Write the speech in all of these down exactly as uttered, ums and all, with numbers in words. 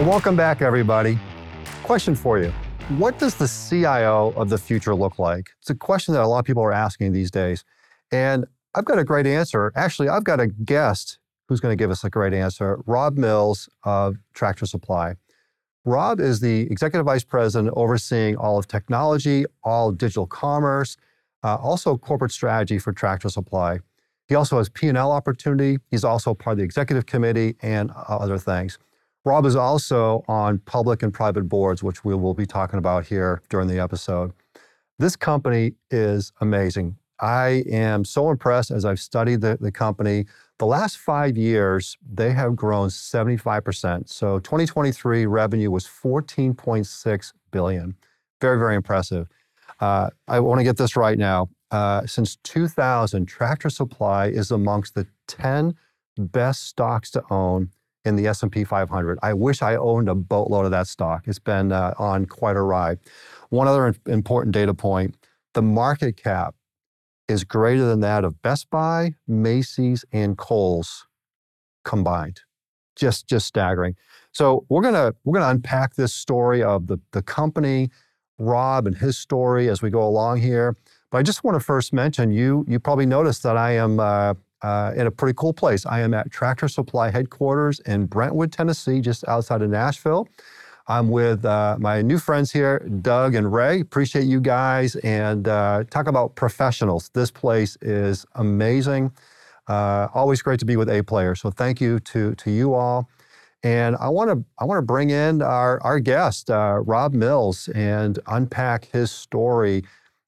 Well, welcome back, everybody. Question for you. What does the C I O of the future look like? It's a question that a lot of people are asking these days. And I've got a great answer. Actually, I've got a guest who's going to give us a great answer, Rob Mills of Tractor Supply. Rob is the Executive Vice President overseeing all of technology, all of digital commerce, uh, also corporate strategy for Tractor Supply. He also has P and L opportunity. He's also part of the executive committee and other things. Rob is also on public and private boards, which we will be talking about here during the episode. This company is amazing. I am so impressed as I've studied the, the company. The last five years, they have grown seventy-five percent. So twenty twenty-three revenue was fourteen point six billion dollars. Very, very impressive. Uh, I want to get this right now. Uh, since two thousand, Tractor Supply is amongst the ten best stocks to own in the S and P five hundred. I wish I owned a boatload of that stock. It's been uh, on quite a ride. One other important data point, the market cap is greater than that of Best Buy, Macy's, and Kohl's combined. Just, just staggering. So we're gonna we're gonna unpack this story of the, the company, Rob and his story as we go along here. But I just want to first mention, you you probably noticed that I am uh, uh, in a pretty cool place. I am at Tractor Supply headquarters in Brentwood, Tennessee, just outside of Nashville. I'm with uh, my new friends here, Doug and Ray. Appreciate you guys, and uh, talk about professionals. This place is amazing. Uh, always great to be with A players. So thank you to to you all. And I want to I want to bring in our our guest, uh, Rob Mills, and unpack his story.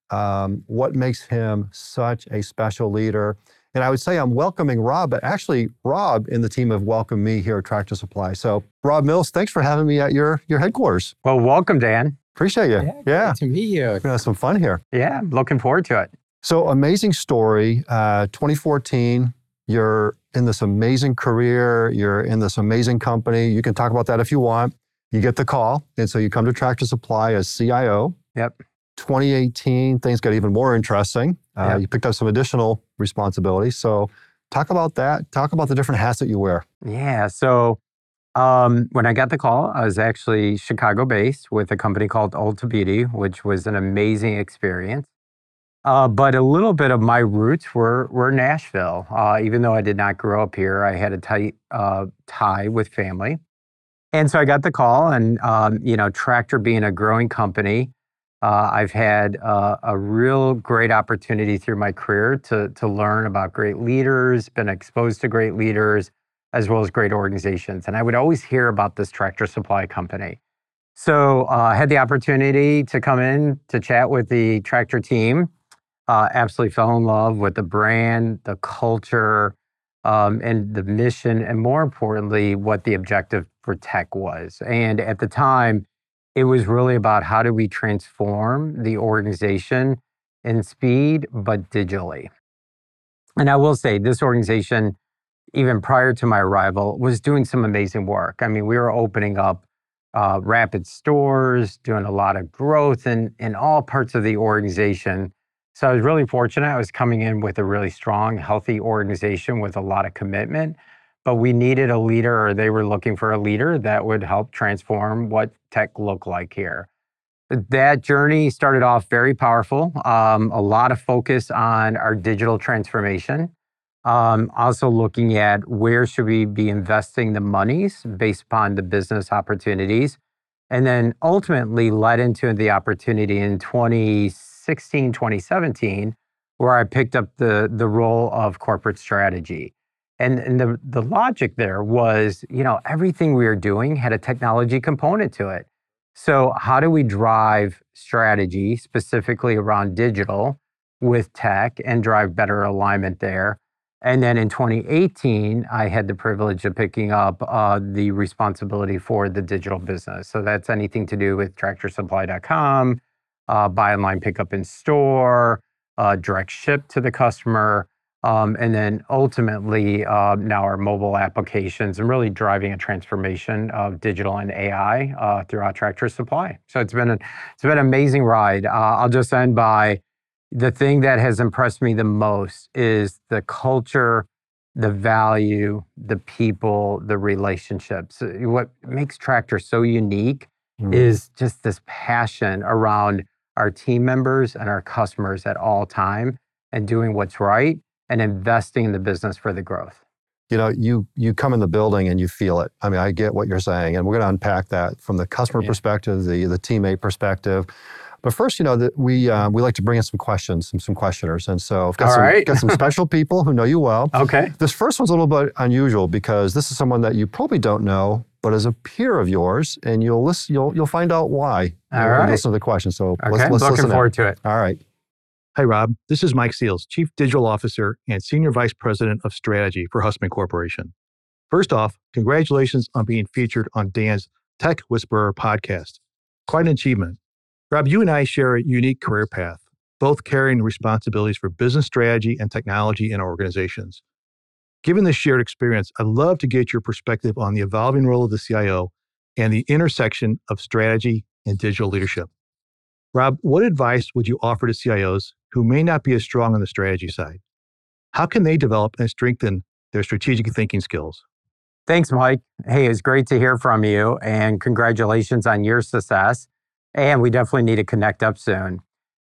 Um, what makes him such a special leader? And I would say I'm welcoming Rob, but actually Rob and the team have welcomed me here at Tractor Supply. So Rob Mills, thanks for having me at your, your headquarters. Well, welcome, Dan. Appreciate you. Yeah, yeah. Great to meet you. We're gonna have some fun here. Yeah, I'm looking forward to it. So amazing story, uh, twenty fourteen, you're in this amazing career, you're in this amazing company. You can talk about that if you want. You get the call, and so you come to Tractor Supply as C I O. Yep. twenty eighteen, things got even more interesting. Uh, Yep. You picked up some additional responsibilities. So talk about that. Talk about the different hats that you wear. Yeah, so um, when I got the call, I was actually Chicago-based with a company called Ulta Beauty, which was an amazing experience. Uh, but a little bit of my roots were were Nashville. Uh, even though I did not grow up here, I had a tight uh, tie with family. And so I got the call, and um, you know, Tractor being a growing company, Uh, I've had uh, a real great opportunity through my career to, to learn about great leaders, been exposed to great leaders, as well as great organizations. And I would always hear about this Tractor Supply company. So uh, I had the opportunity to come in to chat with the Tractor team. Uh, absolutely fell in love with the brand, the culture, um, and the mission, and more importantly, what the objective for tech was. And at the time, it was really about how do we transform the organization in speed, but digitally. And I will say this organization, even prior to my arrival, was doing some amazing work. I mean, we were opening up uh, rapid stores, doing a lot of growth in, in all parts of the organization. So I was really fortunate. I was coming in with a really strong, healthy organization with a lot of commitment. But we needed a leader, or they were looking for a leader that would help transform what tech looked like here. That journey started off very powerful. Um, a lot of focus on our digital transformation. Um, also looking at where should we be investing the monies based upon the business opportunities. And then ultimately led into the opportunity in twenty sixteen, twenty seventeen, where I picked up the, the role of corporate strategy. And, and the, the logic there was, you know, everything we were doing had a technology component to it. So how do we drive strategy specifically around digital with tech and drive better alignment there? And then in twenty eighteen, I had the privilege of picking up uh, the responsibility for the digital business. So that's anything to do with tractor supply dot com, uh, buy online, pick up in store, uh, direct ship to the customer. Um, and then ultimately uh, now our mobile applications, and really driving a transformation of digital and A I uh, throughout Tractor Supply. So it's been a, it's been an amazing ride. Uh, I'll just end by the thing that has impressed me the most is the culture the value, the people, the relationships. What makes Tractor so unique mm. is just this passion around our team members and our customers at all time and doing what's right and investing in the business for the growth. You know, you you come in the building and you feel it. I mean, I get what you're saying, and we're going to unpack that from the customer yeah. perspective, the the teammate perspective. But first, you know, that we uh, we like to bring in some questions, some some questioners, and so I've got All some right. got some special people who know you well. Okay. This first one's a little bit unusual because this is someone that you probably don't know, but is a peer of yours, and you'll listen. You'll you'll find out why. All when right. you listen to the question. So okay. let's, let's looking listen forward in. to it. All right. Hi, Rob. This is Mike Seals, Chief Digital Officer and Senior Vice President of Strategy for Hussmann Corporation. First off, congratulations on being featured on Dan's Tech Whisperer podcast. Quite an achievement. Rob, you and I share a unique career path, both carrying responsibilities for business strategy and technology in our organizations. Given this shared experience, I'd love to get your perspective on the evolving role of the C I O and the intersection of strategy and digital leadership. Rob, what advice would you offer to C I Os who may not be as strong on the strategy side? How can they develop and strengthen their strategic thinking skills? Thanks, Mike. Hey, it's great to hear from you, and congratulations on your success. And we definitely need to connect up soon.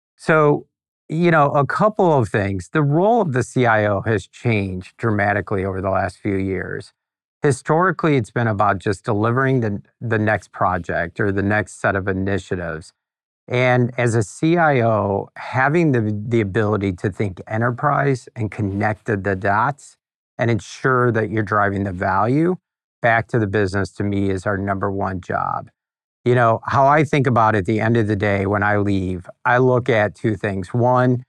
So, you know, a couple of things. The role of the C I O has changed dramatically over the last few years. Historically, it's been about just delivering the, the next project or the next set of initiatives. And as a C I O, having the, the ability to think enterprise and connect the dots and ensure that you're driving the value back to the business, to me, is our number one job. You know, how I think about it at the end of the day when I leave, I look at two things. One,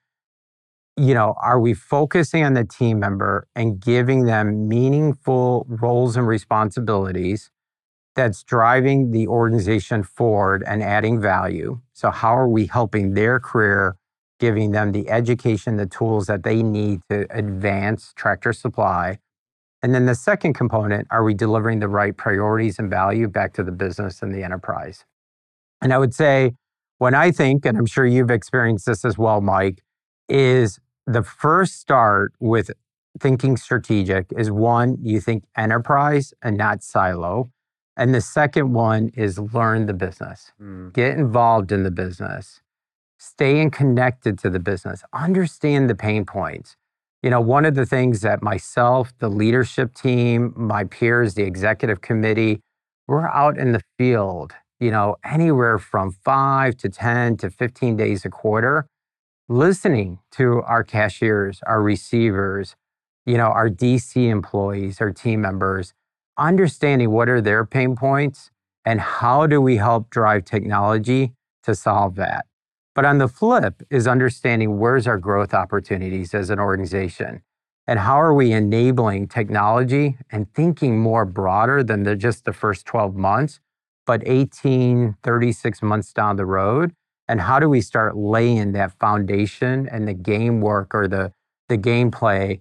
you know, are we focusing on the team member and giving them meaningful roles and responsibilities that's driving the organization forward and adding value? So how are we helping their career, giving them the education, the tools that they need to advance Tractor Supply? And then the second component, are we delivering the right priorities and value back to the business and the enterprise? And I would say, when I think, and I'm sure you've experienced this as well, Mike, is the first start with thinking strategic is one, you think enterprise and not silo. And the second one is learn the business, mm. get involved in the business, stay connected to the business, understand the pain points. You know, one of the things that myself, the leadership team, my peers, the executive committee, we're out in the field, you know, anywhere from five to ten to fifteen days a quarter, listening to our cashiers, our receivers, you know, our D C employees, our team members, understanding what are their pain points and how do we help drive technology to solve that. But on the flip is understanding where's our growth opportunities as an organization and how are we enabling technology and thinking more broader than the, just the first twelve months, but eighteen, thirty-six months down the road. And how do we start laying that foundation and the game work or the, the gameplay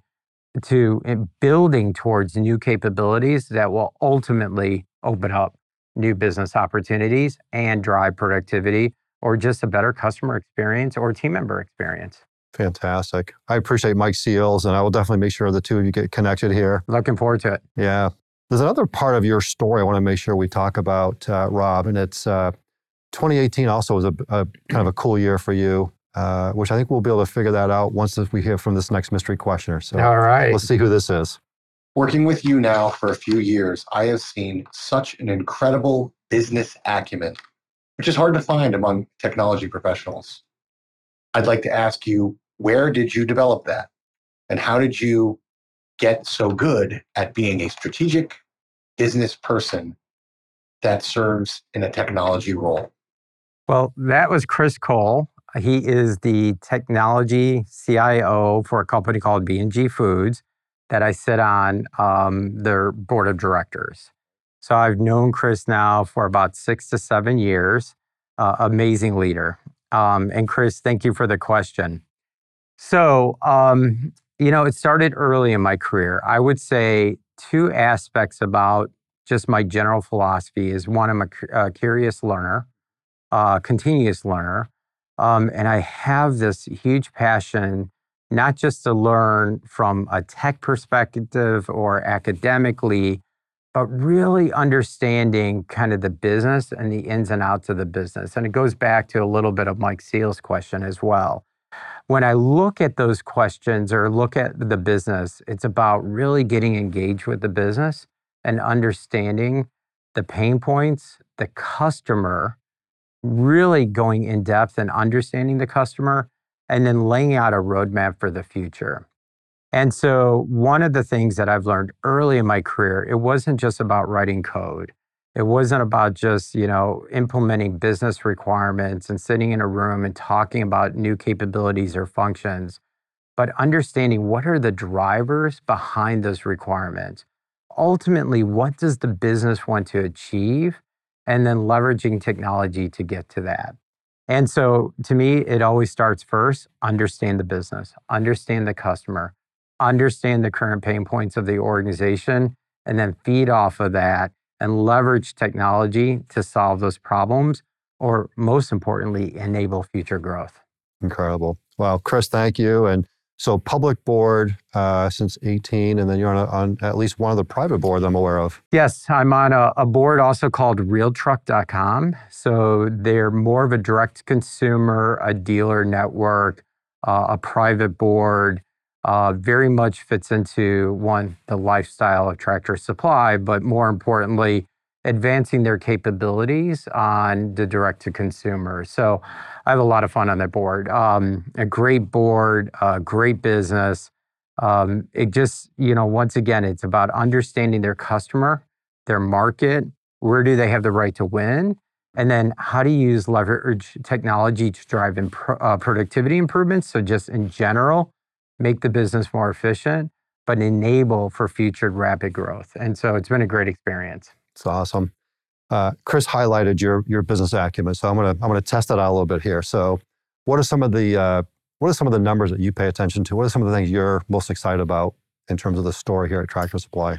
to building towards new capabilities that will ultimately open up new business opportunities and drive productivity or just a better customer experience or team member experience. Fantastic. I appreciate Mike Seals, and I will definitely make sure the two of you get connected here. Looking forward to it. Yeah. There's another part of your story I want to make sure we talk about, uh, Rob, and it's uh, twenty eighteen also was a, a kind of a cool year for you, uh, which I think we'll be able to figure that out once we hear from this next mystery questioner. So all right. Let's see who this is. Working with you now for a few years, I have seen such an incredible business acumen, which is hard to find among technology professionals. I'd like to ask you, where did you develop that? And how did you get so good at being a strategic business person that serves in a technology role? Well, that was Chris Cole. He is the technology C I O for a company called B and G Foods that I sit on um, their board of directors. So I've known Chris now for about six to seven years. Uh, amazing leader. Um, and Chris, thank you for the question. So, um, you know, it started early in my career. I would say two aspects about just my general philosophy is one, I'm a, a curious learner, uh, continuous learner. Um, and I have this huge passion not just to learn from a tech perspective or academically, but really understanding kind of the business and the ins and outs of the business. And it goes back to a little bit of Mike Seal's question as well. When I look at those questions or look at the business, it's about really getting engaged with the business and understanding the pain points, the customer, really going in depth and understanding the customer, and then laying out a roadmap for the future. And so one of the things that I've learned early in my career, it wasn't just about writing code. It wasn't about just, you know, implementing business requirements and sitting in a room and talking about new capabilities or functions, but understanding what are the drivers behind those requirements. Ultimately, what does the business want to achieve? And then leveraging technology to get to that. And so to me, it always starts first, understand the business, understand the customer, understand the current pain points of the organization, and then feed off of that and leverage technology to solve those problems, or most importantly, enable future growth. Incredible. Well, Chris, thank you. And so public board uh, since eighteen, and then you're on, a, on at least one of the private boards I'm aware of. Yes, I'm on a, a board also called real truck dot com. So they're more of a direct consumer, a dealer network, uh, a private board. Uh, very much fits into, one, the lifestyle of Tractor Supply, but more importantly, advancing their capabilities on the direct-to-consumer. So I have a lot of fun on that board. Um, a great board, a great business. Um, it just, you know, once again, it's about understanding their customer, their market, where do they have the right to win, and then how do you use leverage technology to drive imp- uh, productivity improvements. So just in general, make the business more efficient, but enable for future rapid growth. And so it's been a great experience. It's awesome. Uh, Chris highlighted your your business acumen, so I'm gonna I'm gonna test that out a little bit here. So, what are some of the uh, what are some of the numbers that you pay attention to? What are some of the things you're most excited about in terms of the story here at Tractor Supply?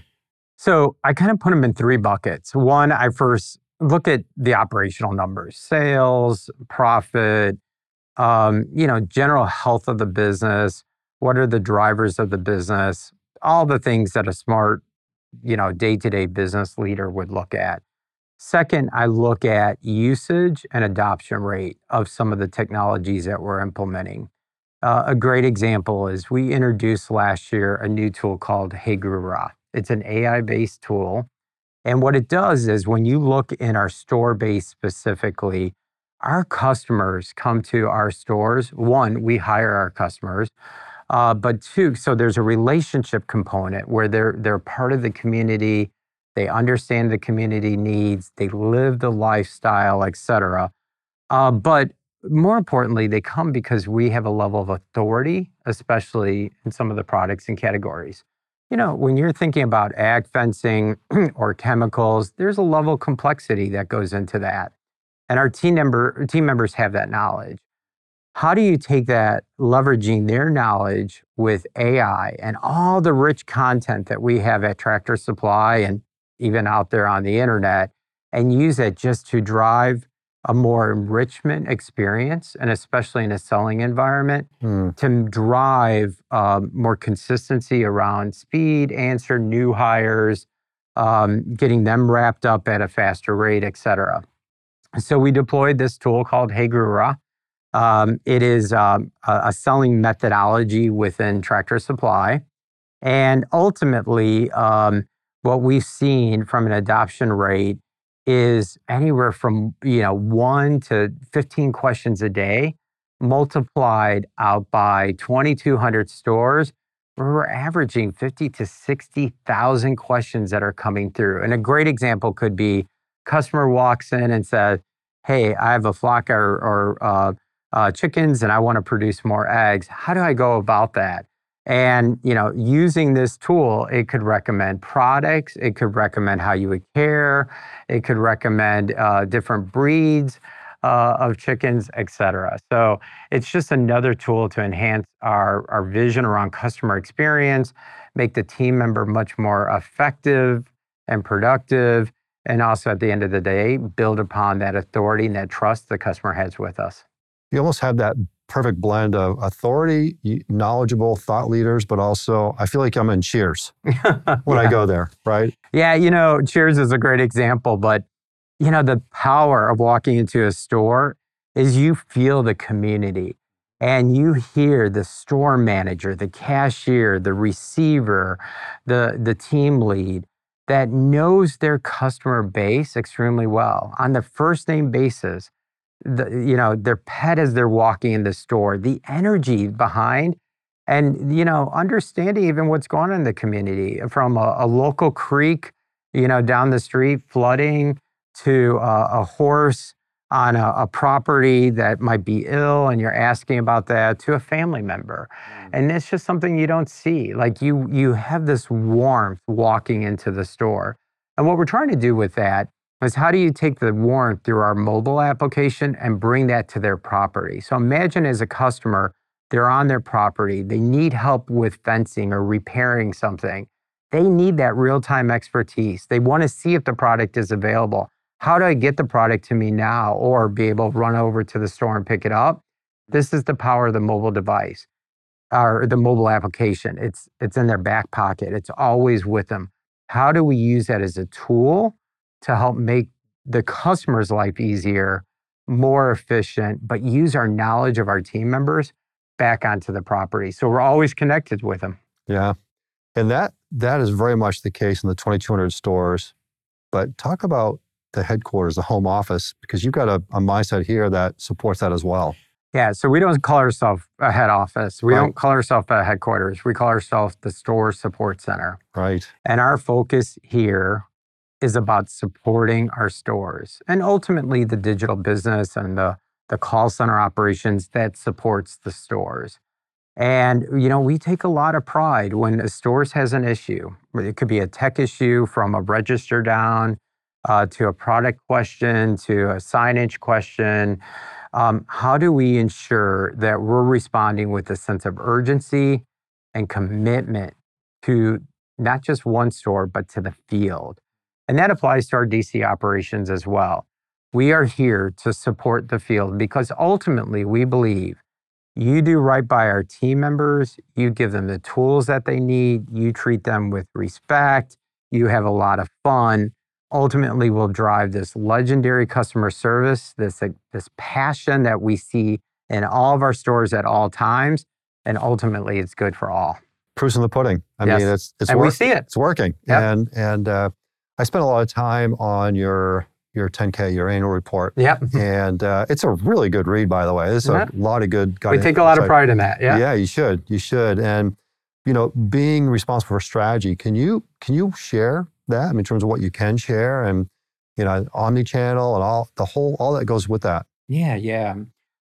So I kind of put them in three buckets. One, I first look at the operational numbers: sales, profit, um, you know, general health of the business. What are the drivers of the business? All the things that a smart, you know, day-to-day business leader would look at. Second, I look at usage and adoption rate of some of the technologies that we're implementing. Uh, a great example is we introduced last year a new tool called Hey Guru. It's an A I-based tool. And what it does is when you look in our store base specifically, our customers come to our stores. One, we hire our customers. Uh, but two, so there's a relationship component where they're they're part of the community, they understand the community needs, they live the lifestyle, et cetera. Uh, but more importantly, they come because we have a level of authority, especially in some of the products and categories. You know, when you're thinking about ag fencing or chemicals, there's a level of complexity that goes into that. And our team member team members have that knowledge. How do you take that, leveraging their knowledge with A I and all the rich content that we have at Tractor Supply and even out there on the internet, and use it just to drive a more enrichment experience, and especially in a selling environment, mm. to drive um, more consistency around speed, answer new hires, um, getting them wrapped up at a faster rate, et cetera. So we deployed this tool called Hey Guru. Um, it is um, a, a selling methodology within Tractor Supply. And ultimately, um, what we've seen from an adoption rate is anywhere from, you know, one to fifteen questions a day, multiplied out by twenty-two hundred stores, where we're averaging fifty to sixty thousand questions that are coming through. And a great example could be customer walks in and says, hey, I have a flock or, or uh, uh, chickens and I want to produce more eggs. How do I go about that? And, you know, using this tool, it could recommend products, it could recommend how you would care, it could recommend uh, different breeds uh, of chickens, et cetera. So it's just another tool to enhance our, our vision around customer experience, make the team member much more effective and productive, and also at the end of the day, build upon that authority and that trust the customer has with us. You almost have that perfect blend of authority, knowledgeable thought leaders, but also I feel like I'm in Cheers when Yeah. I go there, right? Yeah, you know, Cheers is a great example, but you know, the power of walking into a store is you feel the community and you hear the store manager, the cashier, the receiver, the, the team lead that knows their customer base extremely well on the first name basis. The, you know, their pet as they're walking in the store, the energy behind, and, you know, understanding even what's going on in the community from a, a local creek, you know, down the street flooding to a, a horse on a, a property that might be ill and you're asking about that to a family member. Mm. And it's just something you don't see. Like you, you have this warmth walking into the store. And what we're trying to do with that is how do you take the warmth through our mobile application and bring that to their property? So imagine as a customer, they're on their property, they need help with fencing or repairing something. They need that real-time expertise. They want to see if the product is available. How do I get the product to me now or be able to run over to the store and pick it up? This is the power of the mobile device or the mobile application. It's, it's in their back pocket. It's always with them. How do we use that as a tool to help make the customer's life easier, more efficient, but use our knowledge of our team members back onto the property? So we're always connected with them. Yeah. And that that is very much the case in the twenty-two hundred stores. But talk about the headquarters, the home office, because you've got a, a mindset here that supports that as well. Yeah, so we don't call ourselves a head office. We Right. don't call ourselves a headquarters. We call ourselves the store support center. Right. And our focus here is about supporting our stores and ultimately the digital business and the, the call center operations that supports the stores. And, you know, we take a lot of pride when a store has an issue. It could be a tech issue from a register down uh, to a product question to a signage question. Um, how do we ensure that we're responding with a sense of urgency and commitment to not just one store, but to the field? And that applies to our D C operations as well. We are here to support the field because ultimately we believe you do right by our team members, you give them the tools that they need, you treat them with respect, you have a lot of fun. Ultimately, we'll drive this legendary customer service, this, uh, this passion that we see in all of our stores at all times, and ultimately it's good for all. Proof's in the pudding. I Yes. mean, it's it's And we work- see it. It's working. Yep. And and uh, I spent a lot of time on your your ten K, your annual report. Yep. And uh, it's a really good read, by the way. There's Yeah. a lot of good We guidance. take a lot of pride in that. Yeah. Yeah, you should. You should. And you know, being responsible for strategy, can you can you share that I mean, in terms of what you can share and you know, omni-channel and all the whole all that goes with that? Yeah, yeah.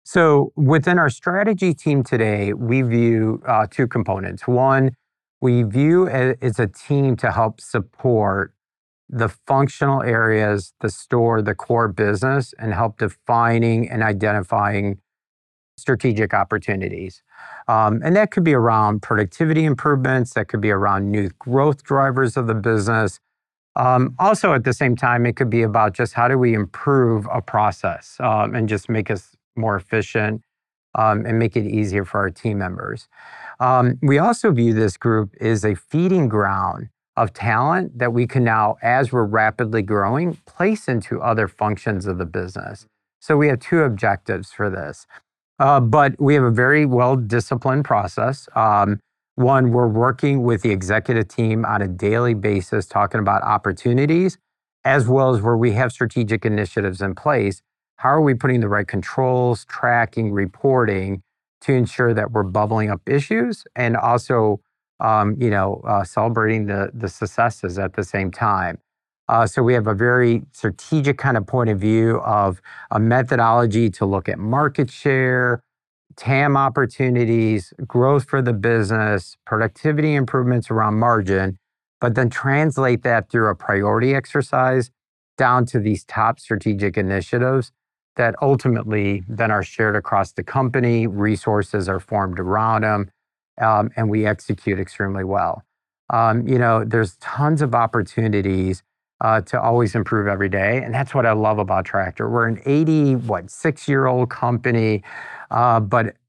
So within our strategy team today, we view uh, two components. One, we view it as a team to help support the functional areas, the store, the core business, and help defining and identifying strategic opportunities. Um, and that could be around productivity improvements, that could be around new growth drivers of the business. Um, also, at the same time, it could be about just how do we improve a process um, and just make us more efficient um, and make it easier for our team members. Um, we also view this group as a feeding ground of talent that we can now, as we're rapidly growing, place into other functions of the business. So we have two objectives for this. Uh, but we have a very well-disciplined process. Um, one, we're working with the executive team on a daily basis, talking about opportunities, as well as where we have strategic initiatives in place. How are we putting the right controls, tracking, reporting to ensure that we're bubbling up issues and also, um, you know, uh, celebrating the, the successes at the same time? Uh, so we have a very strategic kind of point of view of a methodology to look at market share, T A M opportunities, growth for the business, productivity improvements around margin, but then translate that through a priority exercise down to these top strategic initiatives that ultimately then are shared across the company, resources are formed around them, um, and we execute extremely well. Um, you know, there's tons of opportunities Uh, to always improve every day. And that's what I love about Tractor. We're an eighty, what, six-year-old company, uh, but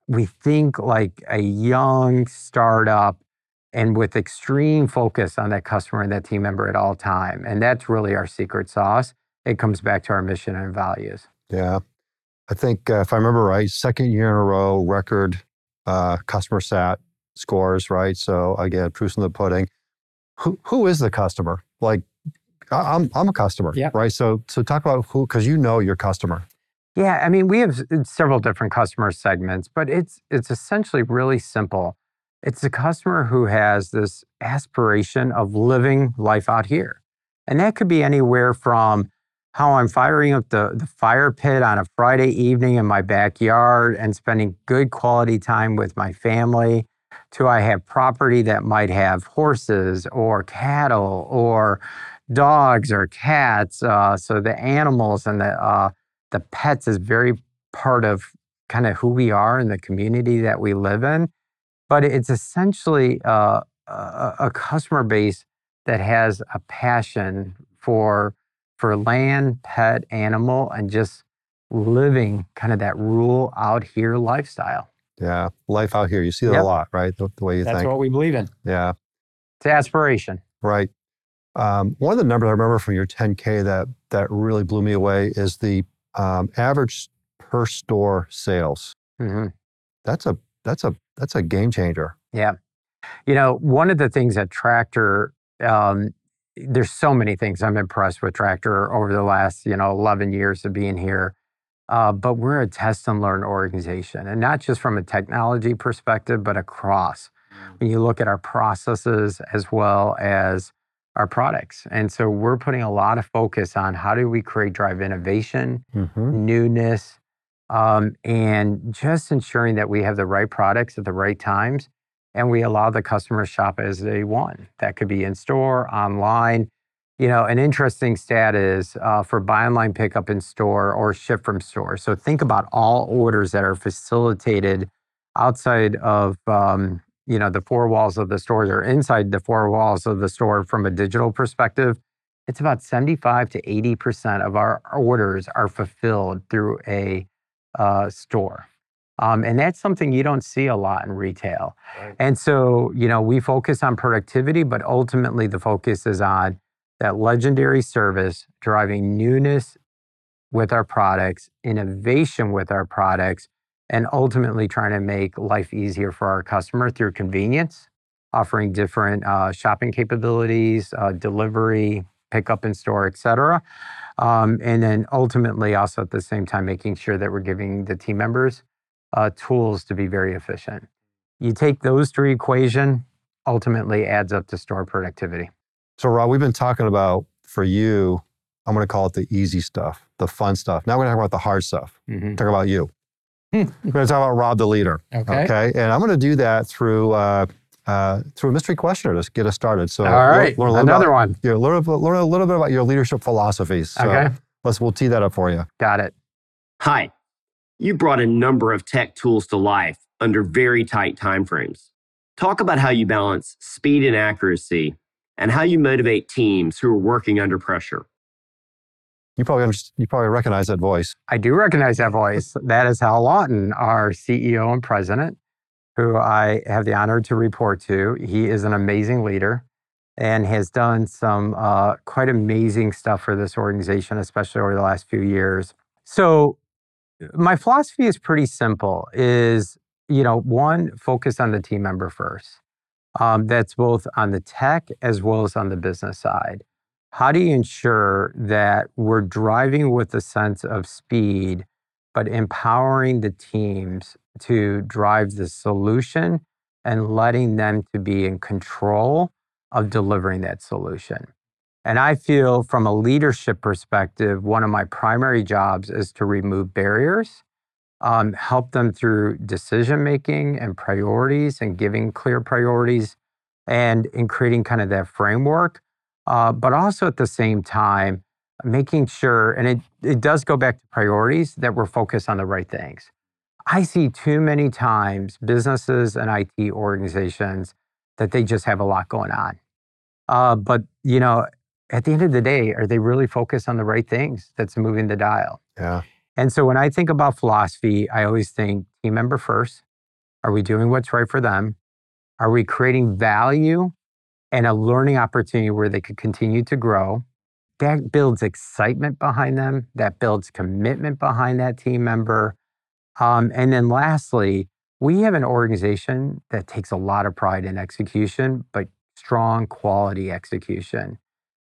we think like a young startup and with extreme focus on that customer and that team member at all time. And that's really our secret sauce. It comes back to our mission and values. Yeah. I think uh, if I remember right, second year in a row, record uh, customer sat scores, right? So again, proof's in the pudding. Who who is the customer? Like, I- I'm I'm a customer, Yeah. right? So so talk about who, because you know your customer. Yeah, I mean, we have s- several different customer segments, but it's it's essentially really simple. It's the customer who has this aspiration of living life out here. And that could be anywhere from how I'm firing up the, the fire pit on a Friday evening in my backyard and spending good quality time with my family, to I have property that might have horses or cattle or dogs or cats. Uh, so the animals and the uh, the pets is very part of kind of who we are and the community that we live in. But it's essentially uh, a, a customer base that has a passion for for land, pet, animal, and just living kind of that rural out here lifestyle. Yeah, life out here. You see that Yep. a lot, right? The, the way you That's think. what we believe in. Yeah, It's aspiration. right. Um, one of the numbers I remember from your ten K that that really blew me away is the um, average per store sales. hmm That's a that's a that's a game changer. Yeah. You know, one of the things at Tractor, um, there's so many things I'm impressed with Tractor over the last, you know, eleven years of being here. Uh, but we're a test and learn organization, and not just from a technology perspective, but across. When you look at our processes as well as our products. And so we're putting a lot of focus on how do we create, drive innovation, Mm-hmm. newness, um, and just ensuring that we have the right products at the right times, and we allow the customer to shop as they want. That could be in store, online. You know, an interesting stat is uh, for buy online, pick up in store, or ship from store. So think about all orders that are facilitated outside of um, you know the four walls of the stores or inside the four walls of the store from a digital perspective. It's about seventy-five to eighty percent of our orders are fulfilled through a uh, store. Um, and that's something you don't see a lot in retail. Right. And so, you know, we focus on productivity, but ultimately the focus is on that legendary service, driving newness with our products, innovation with our products, and ultimately trying to make life easier for our customer through convenience, offering different uh, shopping capabilities, uh, delivery, pickup in store, et cetera. Um, and then ultimately also at the same time, making sure that we're giving the team members uh, tools to be very efficient. You take those three equation, ultimately adds up to store productivity. So, Rob, we've been talking about, for you, I'm going to call it the easy stuff, the fun stuff. Now we're going to talk about the hard stuff. Mm-hmm. Talk about you. We're going to talk about Rob the leader. Okay. Okay. And I'm going to do that through uh, uh, through a mystery questionnaire to get us started. So, All right, learn, learn a little another about, one. Yeah, learn, a- learn a little bit about your leadership philosophies. So Okay, let's we'll tee that up for you. got it. Hi, you brought a number of tech tools to life under very tight timeframes. Talk about how you balance speed and accuracy and how you motivate teams who are working under pressure. You probably understand, you probably recognize that voice. I do recognize that voice. That is Hal Lawton, our C E O and president, who I have the honor to report to. He is an amazing leader and has done some uh, quite amazing stuff for this organization, especially over the last few years. So my philosophy is pretty simple, is, you know, one, focus on the team member first. Um, that's both on the tech as well as on the business side. How do you ensure that we're driving with a sense of speed, but empowering the teams to drive the solution and letting them to be in control of delivering that solution? And I feel from a leadership perspective, one of my primary jobs is to remove barriers, um, help them through decision making and priorities and giving clear priorities and in creating kind of that framework. Uh, but also at the same time, making sure, and it, it does go back to priorities, that we're focused on the right things. I see too many times businesses and I T organizations that they just have a lot going on. Uh, but, you know, at the end of the day, are they really focused on the right things that's moving the dial? Yeah. And so when I think about philosophy, I always think team member first, Are we doing what's right for them? Are we creating value and a learning opportunity where they could continue to grow? That builds excitement behind them. That builds commitment behind that team member. Um, and then lastly, we have an organization that takes a lot of pride in execution, but strong quality execution.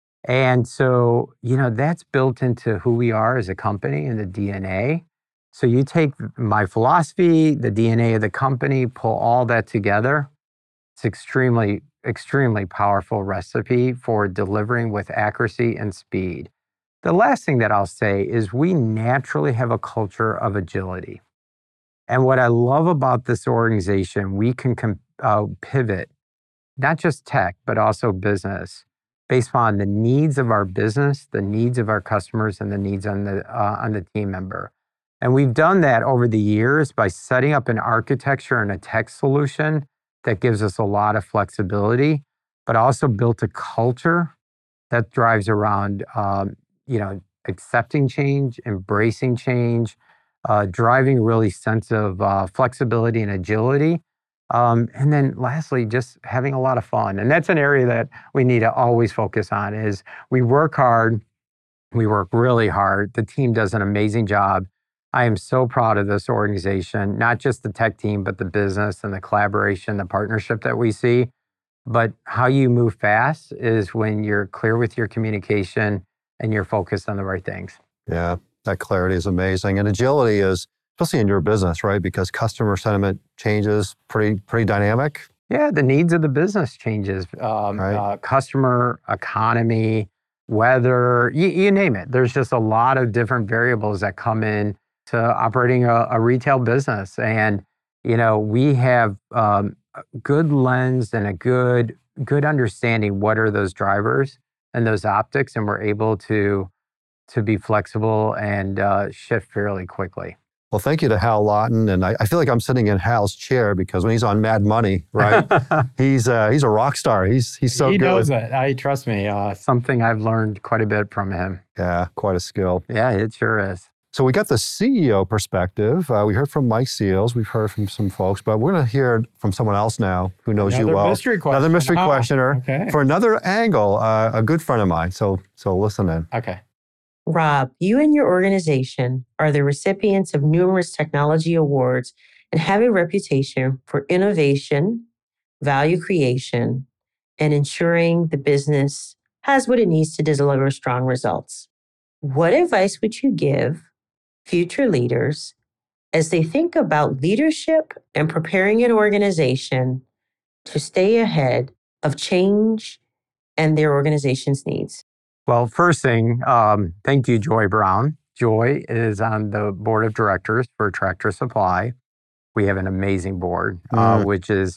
And so, you know, that's built into who we are as a company and the D N A. So you take my philosophy, the D N A of the company, pull all that together. It's extremely, extremely powerful recipe for delivering with accuracy and speed. The last thing that I'll say is we naturally have a culture of agility. And what I love about this organization, we can com- uh, pivot, not just tech, but also business, based on the needs of our business, the needs of our customers, and the needs on the, uh, on the team member. And we've done that over the years by setting up an architecture and a tech solution that gives us a lot of flexibility, but also built a culture that drives around, um, you know, accepting change, embracing change, uh, driving a really sense of uh, flexibility and agility. Um, and then lastly, just having a lot of fun. And that's an area that we need to always focus on is we work hard, we work really hard. The team does an amazing job. I am so proud of this organization, not just the tech team, but the business and the collaboration, the partnership that we see. But how you move fast is when you're clear with your communication and you're focused on the right things. Yeah, that clarity is amazing. And agility is, especially in your business, right? Because customer sentiment changes pretty, pretty dynamic. Yeah, the needs of the business changes. Um, Right. uh, customer, economy, weather, you, you name it. There's just a lot of different variables that come in to operating a, a retail business. And, you know, we have um, a good lens and a good, good understanding what are those drivers and those optics, and we're able to, to be flexible and uh, shift fairly quickly. Well, thank you to Hal Lawton. And I, I feel like I'm sitting in Hal's chair because when he's on Mad Money, right, he's uh, he's a rock star. He's he's so he good. knows it. I trust me. Uh, something I've learned quite a bit from him. Yeah, quite a skill. Yeah, it sure is. So we got the C E O perspective. Uh, we heard from Mike Seals. We've heard from some folks, but we're going to hear from someone else now who knows Another you well. mystery question. Another mystery Oh, questioner okay. for another angle. Uh, a good friend of mine. So so listen in. Okay. Rob, you and your organization are the recipients of numerous technology awards and have a reputation for innovation, value creation, and ensuring the business has what it needs to deliver strong results. What advice would you give future leaders as they think about leadership and preparing an organization to stay ahead of change and their organization's needs? Well, first thing, um, thank you, Joy Brown. Joy is on the board of directors for Tractor Supply. We have an amazing board, uh, Mm. which is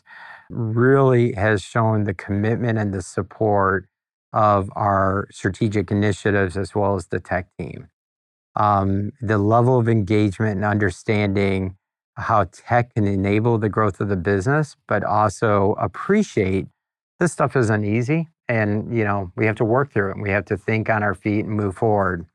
really has shown the commitment and the support of our strategic initiatives as well as the tech team. Um, the level of engagement and understanding how tech can enable the growth of the business, but also appreciate this stuff isn't easy. And, you know, we have to work through it. We have to think on our feet and move forward.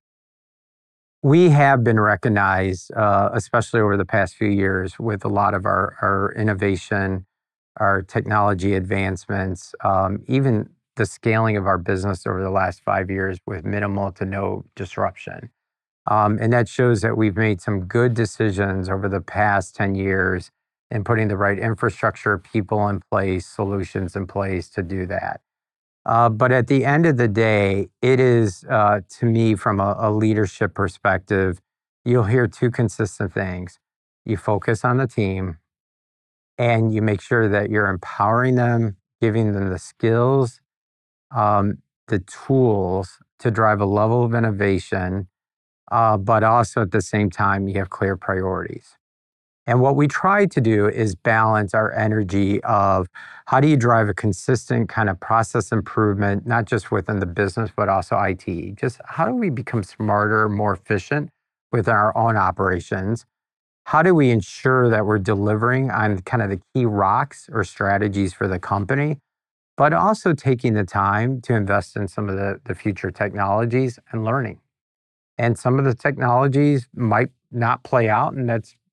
We have been recognized, uh, especially over the past few years, with a lot of our, our innovation, our technology advancements, um, even the scaling of our business over the last five years with minimal to no disruption. Um, and that shows that we've made some good decisions over the past ten years in putting the right infrastructure, people in place, solutions in place to do that. Uh, but at the end of the day, it is, uh, to me, from a, a leadership perspective, you'll hear two consistent things. You focus on the team and you make sure that you're empowering them, giving them the skills, um, the tools to drive a level of innovation, uh, but also at the same time, you have clear priorities. And what we try to do is balance our energy of how do you drive a consistent kind of process improvement, not just within the business, but also I T. Just how do we become smarter, more efficient with our own operations? How do we ensure that we're delivering on kind of the key rocks or strategies for the company, but also taking the time to invest in some of the, the future technologies and learning? And some of the technologies might not play out, and that's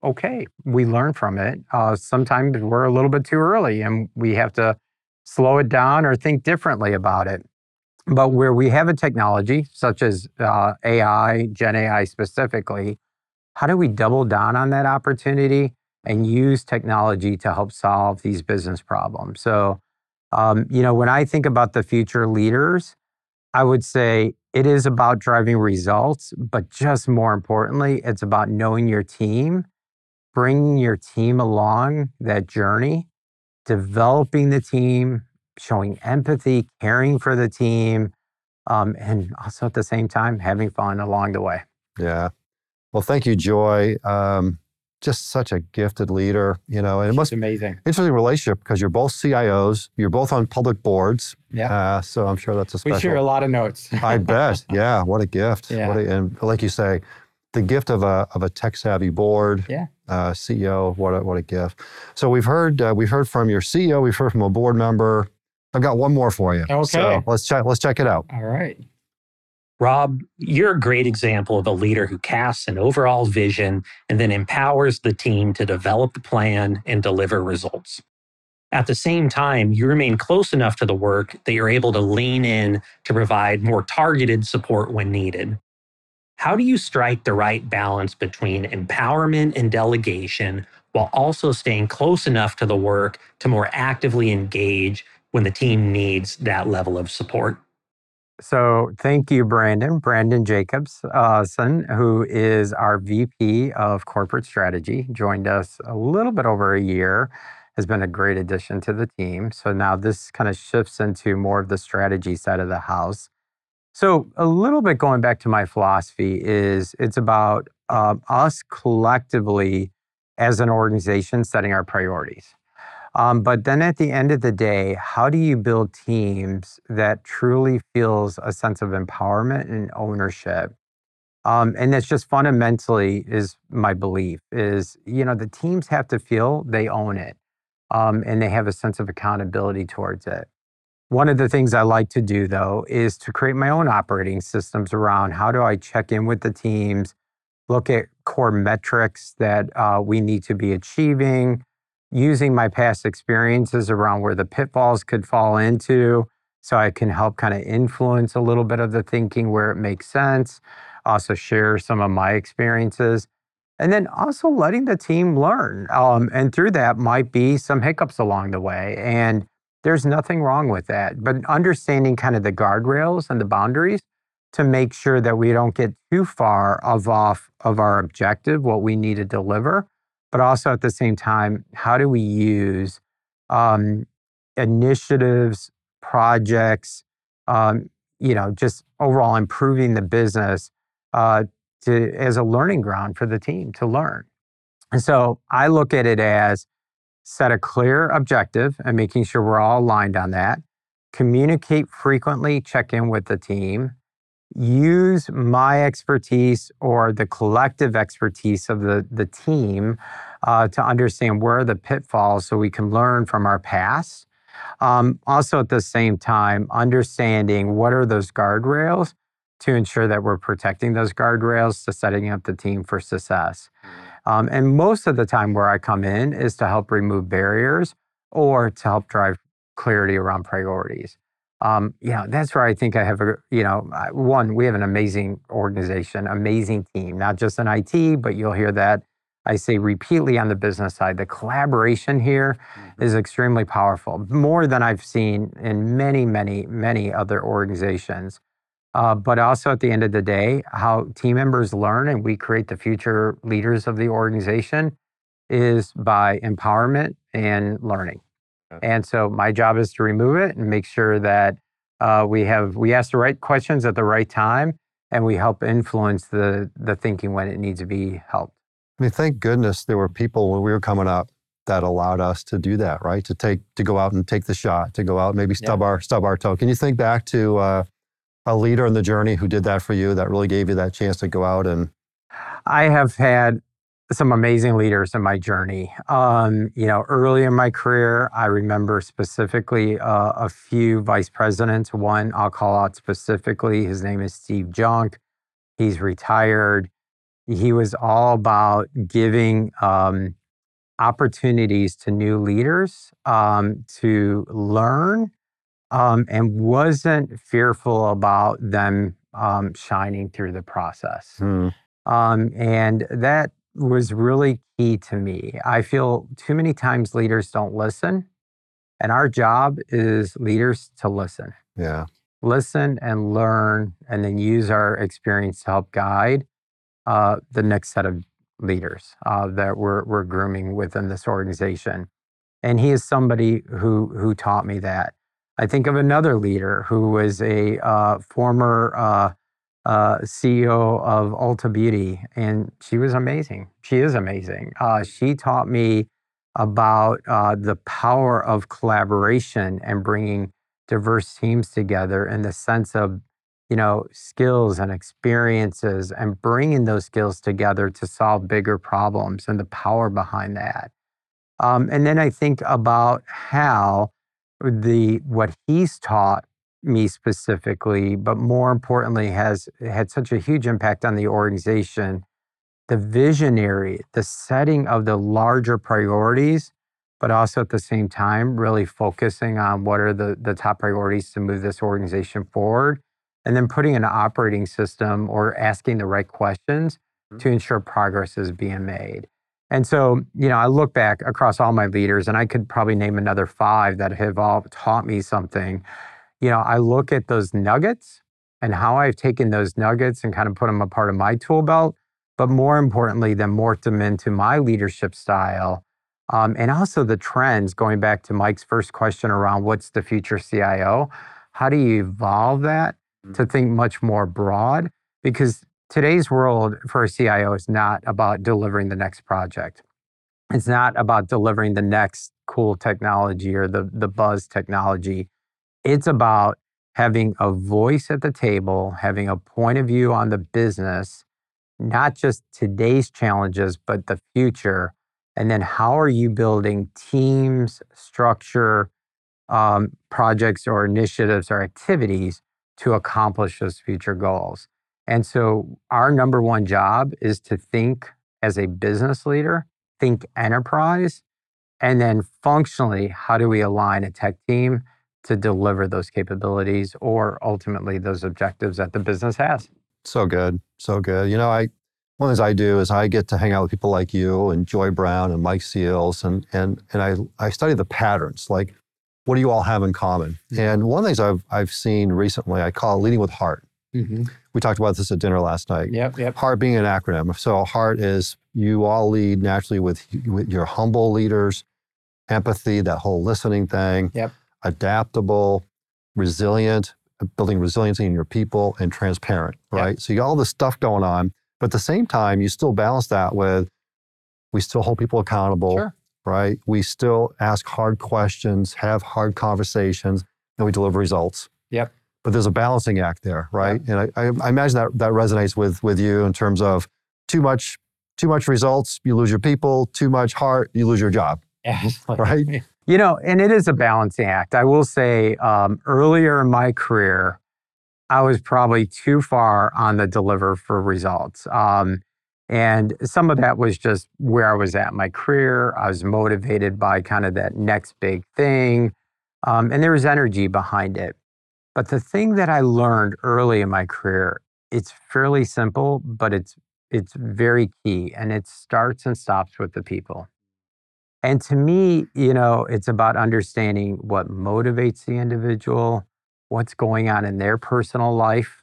okay. We learn from it. Uh, sometimes we're a little bit too early and we have to slow it down or think differently about it. But where we have a technology such as uh, A I, Gen A I specifically, how do we double down on that opportunity and use technology to help solve these business problems? So, um, you know, when I think about the future leaders, I would say it is about driving results, but just more importantly, it's about knowing your team, bringing your team along that journey, developing the team, showing empathy, caring for the team, um, and also at the same time, having fun along the way. Yeah. Well, thank you, Joy. Um, just such a gifted leader, you know, and it must be amazing. Interesting relationship because you're both C I Os, you're both on public boards. Yeah. Uh, so I'm sure that's a special. We share a lot of notes. I bet. Yeah. What a gift. Yeah. What a, and like you say, the gift of a of a tech savvy board. Yeah. Uh, C E O. What a what a gift. So we've heard uh, we've heard from your C E O. We've heard from a board member. I've got one more for you. Okay. So let's check. Let's check it out. All right. Rob, you're a great example of a leader who casts an overall vision and then empowers the team to develop the plan and deliver results. At the same time, you remain close enough to the work that you're able to lean in to provide more targeted support when needed. How do you strike the right balance between empowerment and delegation while also staying close enough to the work to more actively engage when the team needs that level of support? So thank you, Brandon. Brandon Jacobs, uh, son, who is our V P of Corporate Strategy, joined us a little bit over a year, has been a great addition to the team. So now this kind of shifts into more of the strategy side of the house. So a little bit going back to my philosophy is it's about uh, us collectively as an organization setting our priorities. Um, but then at the end of the day, how do you build teams that truly feels a sense of empowerment and ownership? Um, and that's just fundamentally is my belief is, you know, the teams have to feel they own it um, and they have a sense of accountability towards it. One of the things I like to do, though, is to create my own operating systems around how do I check in with the teams, look at core metrics that uh, we need to be achieving, using my past experiences around where the pitfalls could fall into so I can help kind of influence a little bit of the thinking where it makes sense, also share some of my experiences, and then also letting the team learn. Um, and through that might be some hiccups along the way. And there's nothing wrong with that. But understanding kind of the guardrails and the boundaries to make sure that we don't get too far of off of our objective, what we need to deliver, but also at the same time, how do we use um, initiatives, projects, um, you know, just overall improving the business uh, to as a learning ground for the team to learn. And so I look at it as set a clear objective and making sure we're all aligned on that. Communicate frequently, check in with the team. Use my expertise or the collective expertise of the, the team uh, to understand where are the pitfalls so we can learn from our past. Um, also, at the same time, understanding what are those guardrails to ensure that we're protecting those guardrails to setting up the team for success. Um, and most of the time where I come in is to help remove barriers or to help drive clarity around priorities. Um, you know, that's where I think I have a, you know, one, we have an amazing organization, amazing team, not just in I T, but you'll hear that I say repeatedly on the business side. The collaboration here mm-hmm. is extremely powerful, more than I've seen in many, many, many other organizations. Uh, but also at the end of the day, how team members learn and we create the future leaders of the organization is by empowerment and learning. And so my job is to remove it and make sure that uh, we have we ask the right questions at the right time and we help influence the the thinking when it needs to be helped. I mean, thank goodness there were people when we were coming up that allowed us to do that, right? To take to go out and take the shot, to go out and maybe stub yeah. our stub our toe. Can you think back to uh, a leader in the journey who did that for you, that really gave you that chance to go out and? I have had some amazing leaders in my journey. Um, you know, early in my career, I remember specifically uh, a few vice presidents. One I'll call out specifically, his name is Steve Junk. He's retired. he was all about giving um, opportunities to new leaders um, to learn um, and wasn't fearful about them um, shining through the process. Hmm. Um, and that was really key to me. I feel too many times leaders don't listen, and our job is leaders to listen. Yeah. Listen and learn, and then use our experience to help guide uh, the next set of leaders uh, that we're, we're grooming within this organization. And he is somebody who who taught me that. I think of another leader who was a uh, former uh, uh, C E O of Ulta Beauty, and she was amazing. She is amazing. Uh, she taught me about uh, the power of collaboration and bringing diverse teams together in the sense of, you know, skills and experiences and bringing those skills together to solve bigger problems and the power behind that. Um, and then I think about how the what he's taught me specifically, but more importantly, has had such a huge impact on the organization, the visionary, the setting of the larger priorities, but also at the same time, really focusing on what are the, the top priorities to move this organization forward, and then putting an operating system or asking the right questions to ensure progress is being made. And so, you know, I look back across all my leaders, and I could probably name another five that have all taught me something. You know, I look at those nuggets and how I've taken those nuggets and kind of put them a part of my tool belt, but more importantly, then morphed them into my leadership style. Um, and also the trends, going back to Mike's first question around what's the future C I O? How do you evolve that to think much more broad? Because today's world for a C I O is not about delivering the next project. It's not about delivering the next cool technology or the, the buzz technology. It's about having a voice at the table, having a point of view on the business, not just today's challenges, but the future. And then how are you building teams, structure, um, projects or initiatives or activities to accomplish those future goals? And so our number one job is to think as a business leader, think enterprise, and then functionally, how do we align a tech team to deliver those capabilities or ultimately those objectives that the business has? So good. So good. You know, I one of the things I do is I get to hang out with people like you and Joy Brown and Mike Seals, and and and I I study the patterns. Like, what do you all have in common? Mm-hmm. And one of the things I've I've seen recently, I call it leading with heart. Mm-hmm. We talked about this at dinner last night. Yep, yep. HEART being an acronym. So HEART is you all lead naturally with, with your humble leaders, empathy, that whole listening thing, yep. adaptable, resilient, building resiliency in your people, and transparent, right? Yep. So you got all this stuff going on, but at the same time, you still balance that with, we still hold people accountable, sure. right? We still ask hard questions, have hard conversations, and we deliver results. Yep. But there's a balancing act there, right? Yeah. And I, I imagine that that resonates with with you in terms of too much, too much results, you lose your people. Too much heart, you lose your job. Yeah. Right? You know, and it is a balancing act. I will say, um, earlier in my career, I was probably too far on the deliver for results. Um, and some of that was just where I was at in my career. I was motivated by kind of that next big thing. Um, and there was energy behind it. But the thing that I learned early in my career, it's fairly simple, but it's it's very key, and it starts and stops with the people. And to me, you know, it's about understanding what motivates the individual, what's going on in their personal life,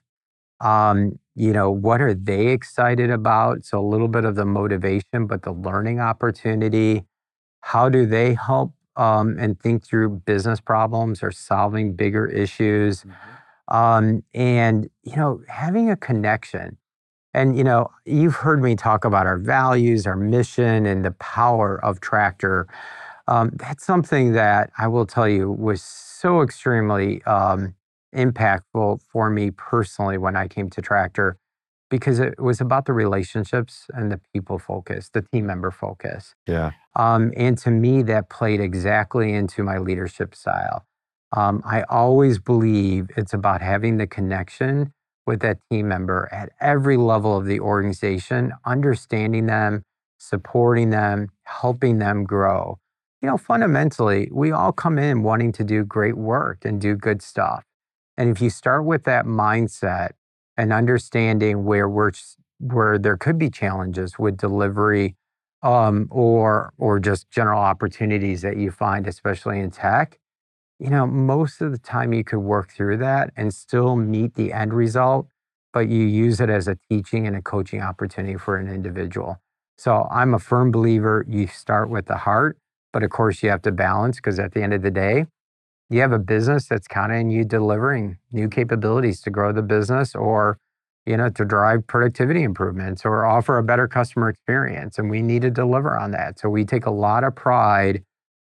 um, you know, what are they excited about? So a little bit of the motivation, but the learning opportunity. How do they help um, and think through business problems or solving bigger issues? Mm-hmm. Um, and, you know, having a connection. And, you know, you've heard me talk about our values, our mission, and the power of Tractor. Um, that's something that I will tell you was so extremely um, impactful for me personally when I came to Tractor, because it was about the relationships and the people focus, the team member focus. Yeah. Um, and to me, that played exactly into my leadership style. Um, I always believe it's about having the connection with that team member at every level of the organization, understanding them, supporting them, helping them grow. You know, fundamentally, we all come in wanting to do great work and do good stuff. And if you start with that mindset and understanding where we're where there could be challenges with delivery, um, or or just general opportunities that you find, especially in tech, you know, most of the time you could work through that and still meet the end result, but you use it as a teaching and a coaching opportunity for an individual. So I'm a firm believer you start with the heart, but of course you have to balance, because at the end of the day, you have a business that's counting on you delivering new capabilities to grow the business, or, you know, to drive productivity improvements or offer a better customer experience. And we need to deliver on that. So we take a lot of pride.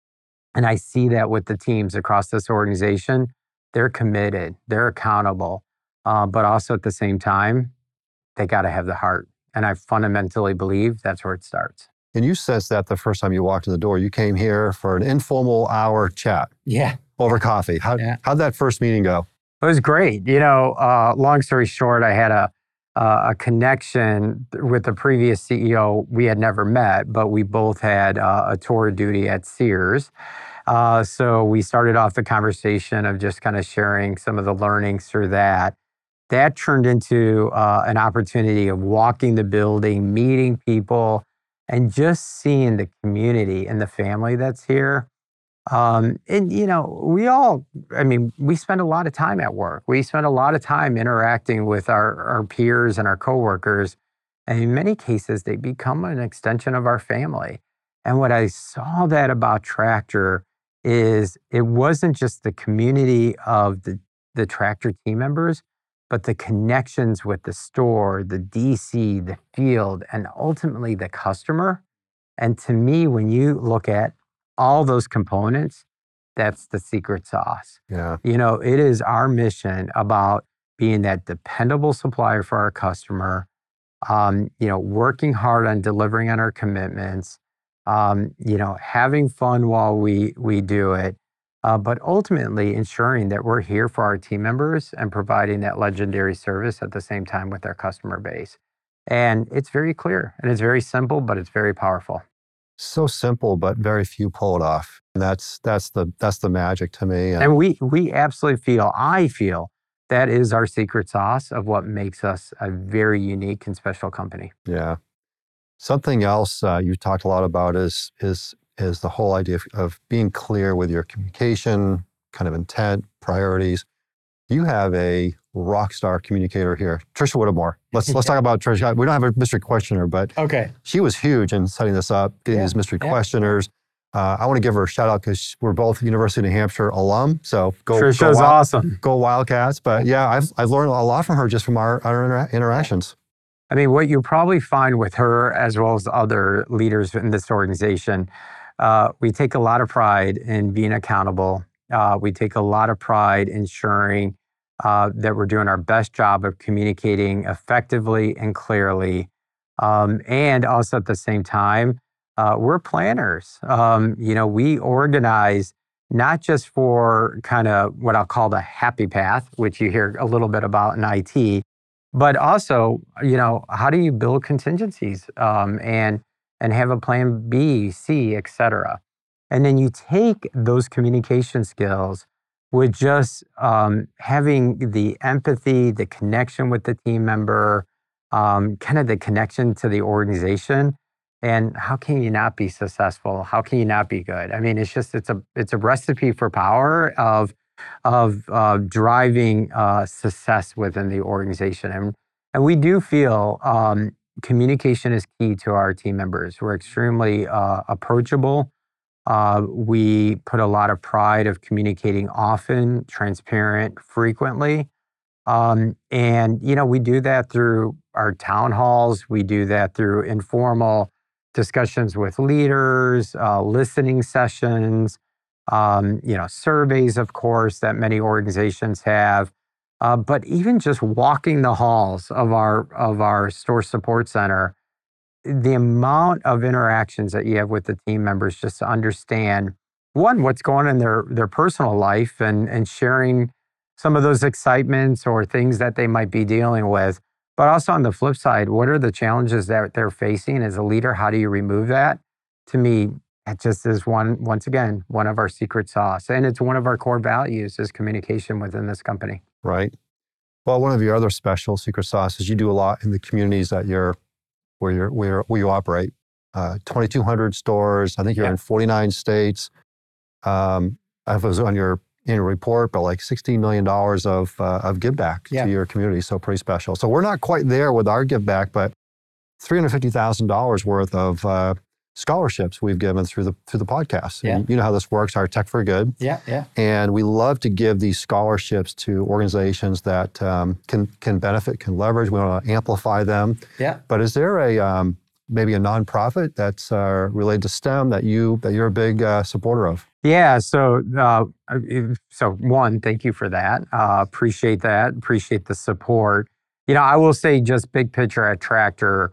And I see that with the teams across this organization. They're committed, they're accountable, uh, but also at the same time, they got to have the heart. And I fundamentally believe that's where it starts. And you sensed that the first time you walked in the door. You came here for an informal hour chat. Yeah. Over coffee. How, Yeah. How'd that first meeting go? It was great. You know, uh, long story short, I had a uh, a connection with the previous C E O. We had never met, but we both had uh, a tour of duty at Sears. Uh, so we started off the conversation of just kind of sharing some of the learnings through that. That turned into uh, an opportunity of walking the building, meeting people, and just seeing the community and the family that's here. Um, and, you know, we all, I mean, we spend a lot of time at work. We spend a lot of time interacting with our, our peers and our coworkers. And in many cases, they become an extension of our family. And what I saw that about Tractor is it wasn't just the community of the, the Tractor team members, but the connections with the store, the D C, the field, and ultimately the customer. And to me, when you look at all those components, that's the secret sauce. Yeah. You know, it is our mission about being that dependable supplier for our customer, um, you know, working hard on delivering on our commitments, um, you know, having fun while we, we do it, uh, but ultimately ensuring that we're here for our team members and providing that legendary service at the same time with our customer base. And it's very clear and it's very simple, but it's very powerful. So simple, but very few pull it off. And that's that's the that's the magic to me. And we we absolutely feel, I feel, that is our secret sauce of what makes us a very unique and special company. Yeah. Something else uh, you talked a lot about is is is the whole idea of, of being clear with your communication, kind of intent, priorities. You have a rock star communicator here, Trisha Whittemore. Let's let's talk about Trisha. We don't have a mystery questioner, but Okay. she was huge in setting this up, getting Yeah, these mystery yeah. questioners. Uh, I want to give her a shout out because we're both University of New Hampshire alum. So go, Trisha's go, Wild- awesome. go Wildcats. But yeah, I've I've learned a lot from her just from our, our intera- interactions. I mean, what you probably find with her, as well as other leaders in this organization, uh, we take a lot of pride in being accountable. Uh, we take a lot of pride ensuring uh, that we're doing our best job of communicating effectively and clearly. Um, and also at the same time, uh, we're planners. Um, you know, we organize not just for kind of what I'll call the happy path, which you hear a little bit about in I T, but also, you know, how do you build contingencies um, and and have a plan B, C, et cetera. And then you take those communication skills with just um, having the empathy, the connection with the team member, um, kind of the connection to the organization. And how can you not be successful? How can you not be good? I mean, it's just it's a it's a recipe for power of of uh, driving uh, success within the organization. And and we do feel um, communication is key to our team members. We're extremely uh, approachable. Uh, we put a lot of pride of communicating often, transparent, frequently. Um, and, you know, we do that through our town halls. We do that through informal discussions with leaders, uh, listening sessions, um, you know, surveys, of course, that many organizations have. Uh, but even just walking the halls of our of our store support center, the amount of interactions that you have with the team members just to understand, one, what's going on in their, their personal life and, and sharing some of those excitements or things that they might be dealing with. But also on the flip side, what are the challenges that they're facing as a leader? How do you remove that? To me, it just is one, once again, one of our secret sauce. And it's one of our core values is communication within this company. Right. Well, one of your other special secret sauces, you do a lot in the communities that you're, where you're, where, where you operate. Uh, twenty-two hundred stores. I think you're Yeah. in forty-nine states. Um, I was on your annual report, but like sixteen million dollars of uh, of give back Yeah. to your community. So pretty special. So we're not quite there with our give back, but three hundred fifty thousand dollars worth of uh, scholarships we've given through the through the podcast. Yeah. And you know how this works, our Tech for Good. Yeah, yeah. And we love to give these scholarships to organizations that um, can can benefit, can leverage. We want to amplify them. Yeah. But is there a um, maybe a nonprofit that's uh, related to STEM that you that you're a big uh, supporter of? Yeah. So, uh, so one, thank you for that. Uh, appreciate that. Appreciate the support. You know, I will say, just big picture at Tractor,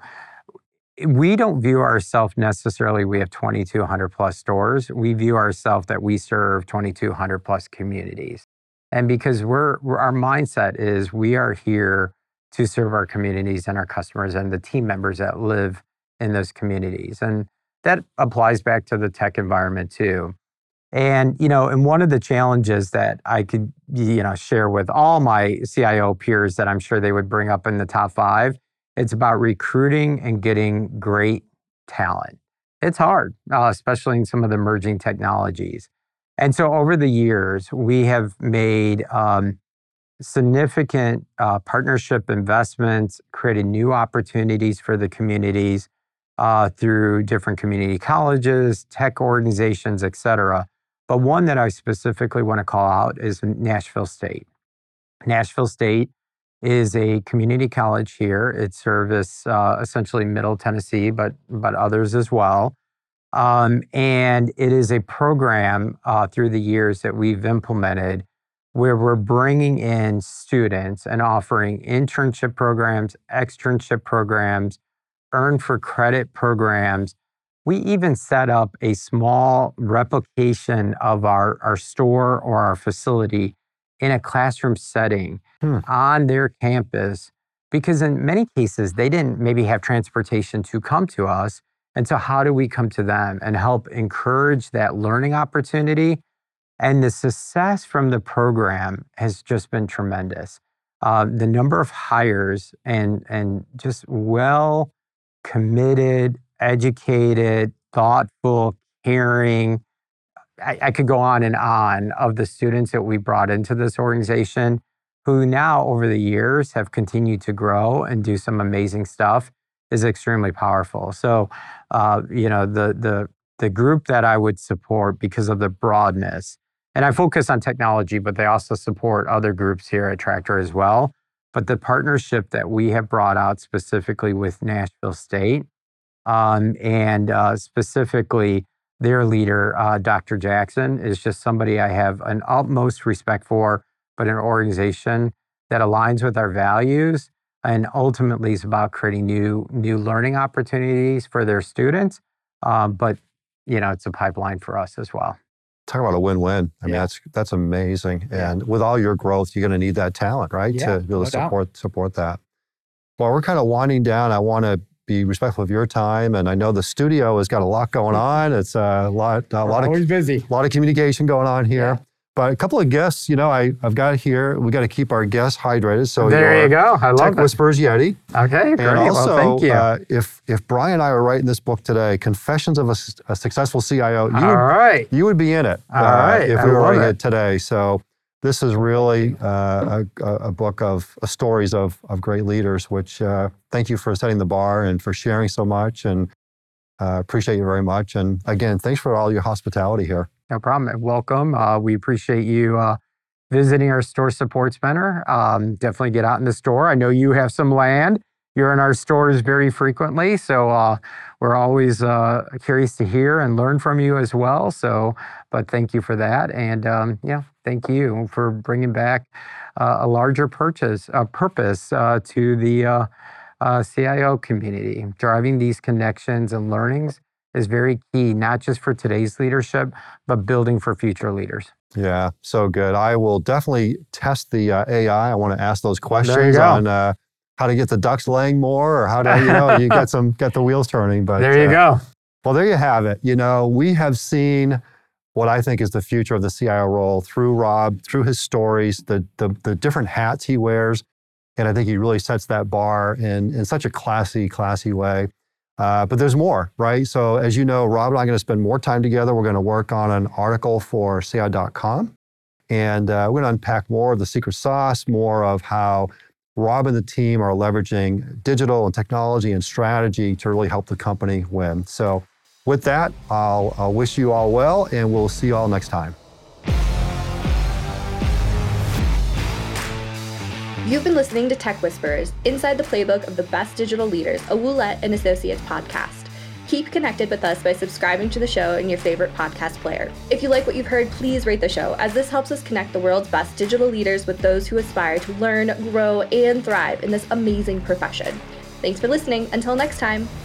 we don't view ourselves necessarily. We have twenty-two hundred plus stores. We view ourselves that we serve twenty-two hundred plus communities, and because we're, we're our mindset is we are here to serve our communities and our customers and the team members that live in those communities, and that applies back to the tech environment too. And, you know, and one of the challenges that I could, you know, share with all my C I O peers that I'm sure they would bring up in the top five, it's about recruiting and getting great talent. It's hard, uh, especially in some of the emerging technologies. And so over the years, we have made um, significant uh, partnership investments, created new opportunities for the communities uh, through different community colleges, tech organizations, et cetera. But one that I specifically want to call out is Nashville State. Nashville State is a community college here. It serves uh, essentially Middle Tennessee, but but others as well. Um, and it is a program uh, through the years that we've implemented where we're bringing in students and offering internship programs, externship programs, earn for credit programs. We even set up a small replication of our, our store or our facility in a classroom setting Hmm. on their campus, because in many cases, they didn't maybe have transportation to come to us. And so how do we come to them and help encourage that learning opportunity? And the success from the program has just been tremendous. Uh, the number of hires and, and just well committed, educated, thoughtful, caring, I, I could go on and on of the students that we brought into this organization who now over the years have continued to grow and do some amazing stuff is extremely powerful. So, uh, you know, the, the, the group that I would support because of the broadness, and I focus on technology, but they also support other groups here at Tractor as well. But the partnership that we have brought out specifically with Nashville State, um, and uh, specifically their leader, uh, Doctor Jackson, is just somebody I have an utmost respect for, but an organization that aligns with our values and ultimately is about creating new new learning opportunities for their students. Um, but, you know, it's a pipeline for us as well. Talk about a win-win. I mean, Yeah. that's that's amazing. Yeah. And with all your growth, you're going to need that talent, right? Yeah, to be able no to doubt. support support that. Well, we're kind of winding down. I want to be respectful of your time, and I know the studio has got a lot going on. It's a lot, a lot of busy. a lot of communication going on here. Yeah. But a couple of guests, you know, I I've got here. We got to keep our guests hydrated. So There your you go. I love Tech that. Whispers Yeti. Okay, great. And also, well, thank you. Uh, if if Brian and I were writing this book today, Confessions of a, S- a Successful C I O, you All would, right. you would be in it All right, if I we were love writing it. it today. So this is really uh, a, a book of uh, stories of of great leaders. Which uh, thank you for setting the bar and for sharing so much, and uh, appreciate you very much. And again, thanks for all your hospitality here. No problem. Welcome. Uh, we appreciate you uh, visiting our store support center. Um, definitely get out in the store. I know you have some land. You're in our stores very frequently, so uh, we're always uh, curious to hear and learn from you as well. So, but thank you for that, and um, yeah, thank you for bringing back uh, a larger purchase, uh, purpose uh, to the uh, uh, C I O community, driving these connections and learnings is very key, not just for today's leadership, but building for future leaders. Yeah, so good. I will definitely test the uh, A I. I want to ask those There you questions go. on uh, how to get the ducks laying more, or how to, you know, you get some, get the wheels turning. But There you uh, go. Well, there you have it. You know, we have seen what I think is the future of the C I O role through Rob, through his stories, the the, the different hats he wears. And I think he really sets that bar in, in such a classy, classy way. Uh, but there's more, right? So as you know, Rob and I are going to spend more time together. We're going to work on an article for C I O dot com. And uh, we're going to unpack more of the secret sauce, more of how Rob and the team are leveraging digital and technology and strategy to really help the company win. So with that, I'll, I'll wish you all well, and we'll see you all next time. You've been listening to Tech Whisperers, inside the playbook of the best digital leaders, a Woolette and Associates podcast. Keep connected with us by subscribing to the show in your favorite podcast player. If you like what you've heard, please rate the show, as this helps us connect the world's best digital leaders with those who aspire to learn, grow, and thrive in this amazing profession. Thanks for listening. Until next time.